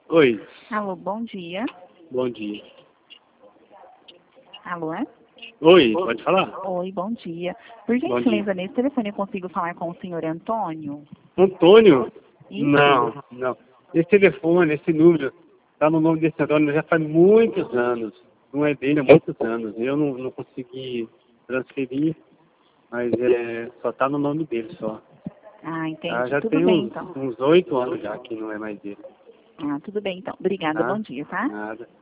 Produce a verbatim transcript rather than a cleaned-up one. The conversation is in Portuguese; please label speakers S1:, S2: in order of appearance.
S1: Oi,
S2: Alô, bom dia.
S1: bom dia.
S2: Alô, é?
S1: Oi, pode falar?
S2: Oi, bom dia. Por
S1: Bom
S2: gentileza,
S1: dia.
S2: nesse telefone eu consigo falar com o senhor Antônio?
S1: Antônio?
S2: Isso?
S1: Não, não. Esse telefone, esse número, tá no nome desse Antônio já faz muitos anos. Não é dele há muitos anos. Eu não, não consegui transferir, mas é, só tá no nome dele só.
S2: Ah, entendi.
S1: Ah, já
S2: Tudo
S1: tem
S2: bem,
S1: uns
S2: então.
S1: uns oito anos já que não é mais dele.
S2: Ah, tudo bem, então. Obrigada, bom
S1: Tá?
S2: dia, tá?
S1: Nada.